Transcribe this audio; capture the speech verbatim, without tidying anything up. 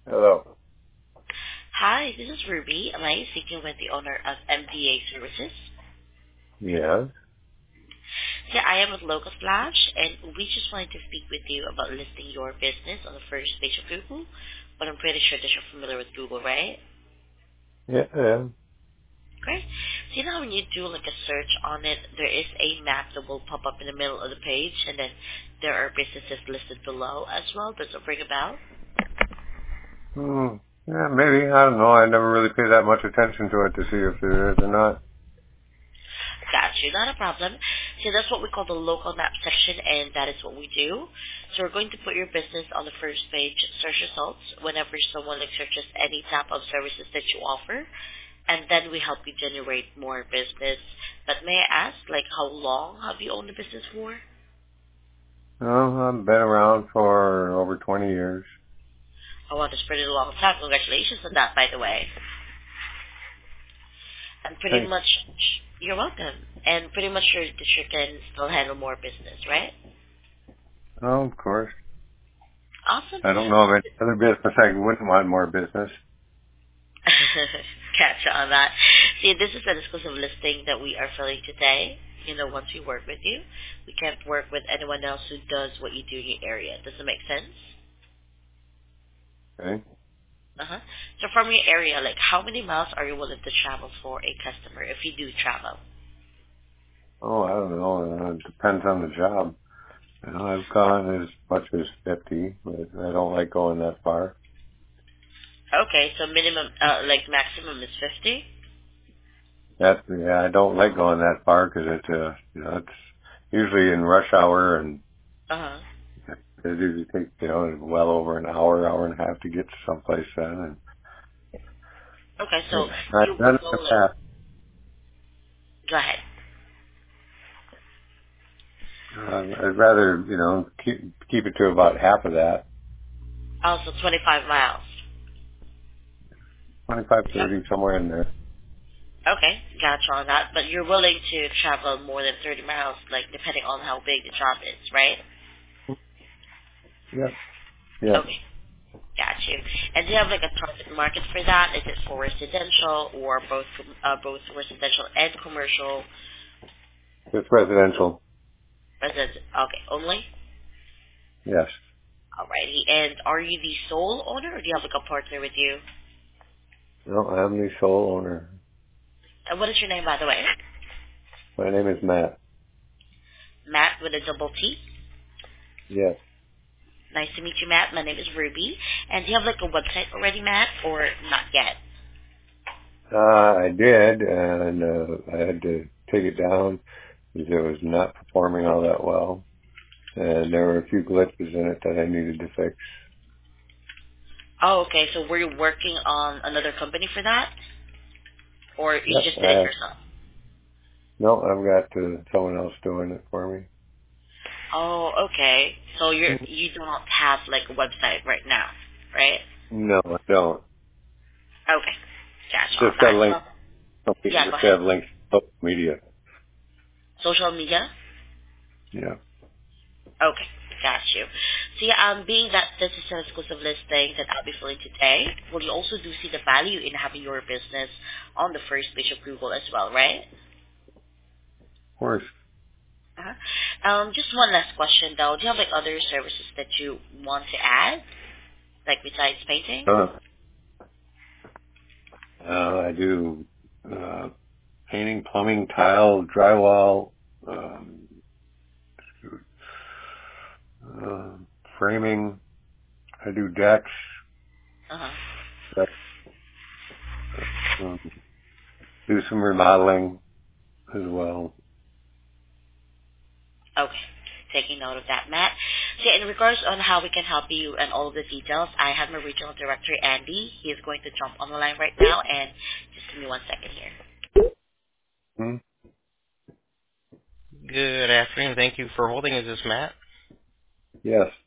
Hello. Hi, this is Ruby. Am I speaking with the owner of M D A Services? Yes. Yeah, I am with Local Flash, and we just wanted to speak with you about listing your business on the first page of Google. But I'm pretty sure that you're familiar with Google, right? Yeah. yeah. Great. So you know when you do like a search on it, there is a map that will pop up in the middle of the page, and then there are businesses listed below as well. Does it ring a bell? Hmm. Yeah, maybe. I don't know. I never really pay that much attention to it to see if there is or not. Got you. Not a problem. So that's what we call the local map section, and that is what we do. So we're going to put your business on the first page search results whenever someone like searches any type of services that you offer, and then we help you generate more business. But may I ask, like, how long have you owned the business for? Oh, I've been around for over twenty years. Oh, well, that's pretty long time. Congratulations on that, by the way. And pretty Thanks. much, you're welcome. And pretty much sure that you can still handle more business, right? Oh, of course. Awesome. I don't know of any other business I wouldn't want more business. Catch on that. See, this is an exclusive listing that we are filling today. You know, once we work with you, we can't work with anyone else who does what you do in your area. Does it make sense? Okay. Uh-huh. So from your area, like, how many miles are you willing to travel for a customer if you do travel? Oh, I don't know. Uh, It depends on the job. You know, I've gone as much as fifty, but I don't like going that far. Okay, so minimum, uh, like maximum is fifty? That, yeah, I don't like going that far because it's, uh, you know, it's usually in rush hour and Uh-huh. it usually takes, you know, well over an hour, hour and a half to get to someplace then. Okay, And so you I've will done it in go, the like, past. go ahead. Um, I'd rather, you know, keep, keep it to about half of that. Also twenty-five miles. twenty-five, Yep. thirty, somewhere in there. Okay, gotcha on that. But you're willing to travel more than thirty miles, like, depending on how big the job is, right? Yep. Yes. Okay, got you. And do you have like a target market for that? Is it for residential or both com- uh, both residential and commercial? It's residential. Resident. Okay, only. Yes. Alrighty. And are you the sole owner, or do you have like a partner with you? No, I'm the sole owner. And what is your name, by the way? My name is Matt. Matt with a double T. Yes. Nice to meet you, Matt. My name is Ruby. And do you have like a website already, Matt, or not yet? Uh, I did, and, uh, I had to take it down because it was not performing all that well. And there were a few glitches in it that I needed to fix. Oh, okay. So were you working on another company for that, or you Yep. just did I it have, yourself? no, I've got uh, someone else doing it for me. Oh, okay. So you're you don't have like a website right now, right? No, I don't. Okay, gotcha on Just got that. links. So Some people yeah, go just ahead. have links to social media. Social media. Yeah. Okay, got you. So yeah, um, being that this is an exclusive listing that I'll be filling today, well, you also do see the value in having your business on the first page of Google as well, right? Of course. Uh-huh. Um, just one last question though. Do you have like other services that you want to add, like besides painting? Uh, uh, I do uh, painting, plumbing, tile, drywall, um, uh, framing. I do decks. Uh huh. Um, do some remodeling as well. Okay. Taking note of that, Matt. So in regards on how we can help you and all of the details, I have my regional director, Andy. He is going to jump on the line right now, and just give me one second here. Hmm? Good afternoon. Thank you for holding. Is this Matt? Yes.